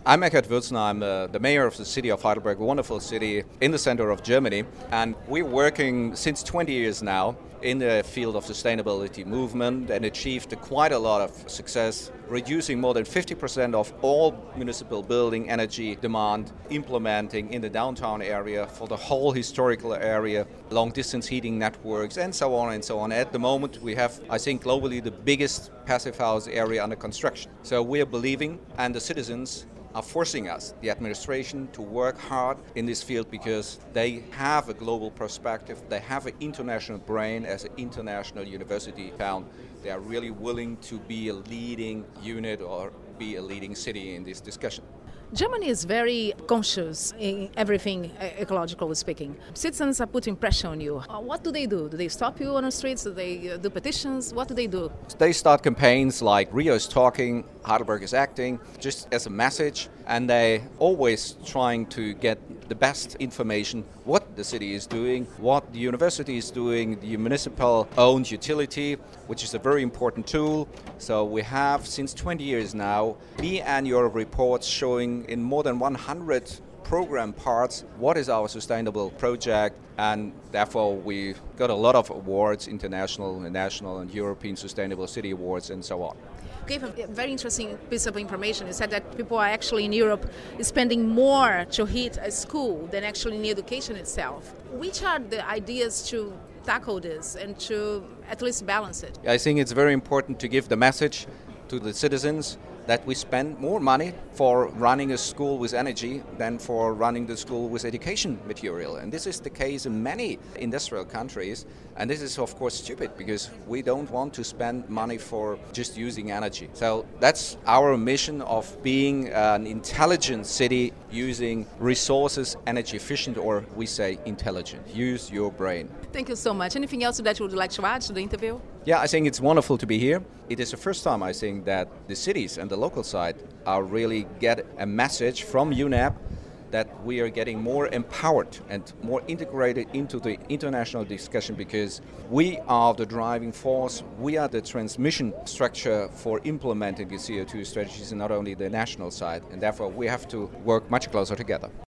I'm Eckhard Würzner. I'm the mayor of the city of Heidelberg, a wonderful city in the center of Germany. And we're working since 20 years now in the field of sustainability movement and achieved quite a lot of success, reducing more than 50% of all municipal building energy demand, implementing in the downtown area for the whole historical area, long-distance heating networks, and so on and so on. At the moment, we have, I think, globally the biggest passive house area under construction. So we are believing, and the citizens are forcing us, the administration, to work hard in this field because they have a global perspective, they have an international brain as an international university town. They are really willing to be a leading unit or be a leading city in this discussion. Germany is very conscious in everything ecologically speaking. Citizens are putting pressure on you. What do? Do they stop you on the streets? Do they do petitions? What do they do? They start campaigns like Rio is talking, Heidelberg is acting, just as a message, and they always trying to get the best information, what the city is doing, what the university is doing, the municipal-owned utility, which is a very important tool. So we have, since 20 years now, biannual reports showing in more than 100 program parts what is our sustainable project, and therefore we got a lot of awards, international, national and European Sustainable City Awards and so on. You gave a very interesting piece of information. You said that people are actually in Europe spending more to heat a school than actually in the education itself. Which are the ideas to tackle this and to at least balance it? I think it's very important to give the message to the citizens that we spend more money for running a school with energy than for running the school with education material. And this is the case in many industrial countries. And this is, of course, stupid because we don't want to spend money for just using energy. So that's our mission of being an intelligent city using resources energy efficient, or we say intelligent. Use your brain. Thank you so much. Anything else that you would like to add to the interview? Yeah, I think it's wonderful to be here. It is the first time, I think, that the cities and the local side are really get a message from UNEP that we are getting more empowered and more integrated into the international discussion because we are the driving force, we are the transmission structure for implementing the CO2 strategies and not only the national side, and therefore we have to work much closer together.